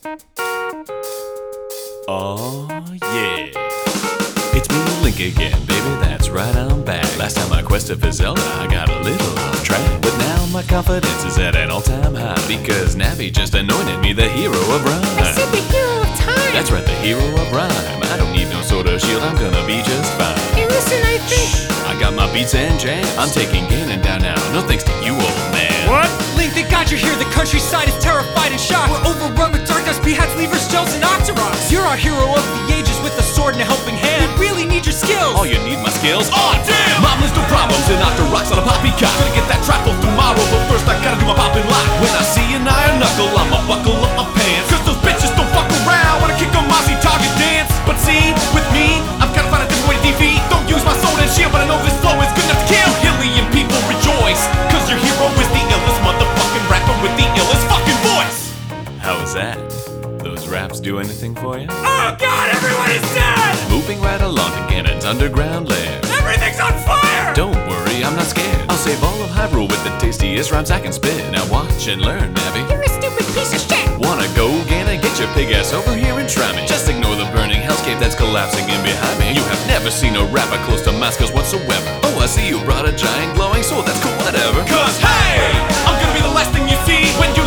Oh yeah, it's me, Link again, baby, that's right, I'm back. Last time I quested for Zelda, I got a little off track, but now my confidence is at an all-time high, because Navi just anointed me the hero of rhyme. I said the hero of time. That's right, the hero of rhyme. I don't need no sort of shield, I'm gonna be just fine. Hey, listen, I think... I got my beats and jams, I'm taking Ganon down now, no thanks to you, old man. What? Link, thank God you're here. The countryside is terrified and shocked. We're overrun with dark dust, beheads, weavers, gels, and octoroks. You're our hero of the ages with a sword and a helping hand. We really need your skills. Oh, you need my skills? Aw, damn! Mom, there's no problems and octoroks on a poppycock. Gonna get that trap off tomorrow, but first I gotta do my poppin' lock. When I see an iron knuckle, I'ma buckle up my pants, cause those bitches don't fuck around. Wanna kick a Mozzie target dance. But see, with me, I've gotta find a different way to defeat. Don't use my sword and shield, but I know this flow is good enough to kill. Hillian people rejoice, cause your hero is the illest motherfucking rapper with the illest fucking voice. How was that? Those raps do anything for you? Oh God, everyone is dead! Moving right along to Ganon's underground lair. Everything's on fire! Don't worry, I'm not scared. I'll save all of Hyrule with the tastiest rhymes I can spit. Now watch and learn, Navi. You're a stupid piece of shit. Wanna go, Ganon? Get your pig ass over here and try me. Just ignore the burning hellscape that's collapsing in behind me. You have never seen a rapper close to my skills whatsoever. Oh, I see you brought a giant glowing sword, that's cool, whatever. Cause hey, I'm gonna be the last thing you see when you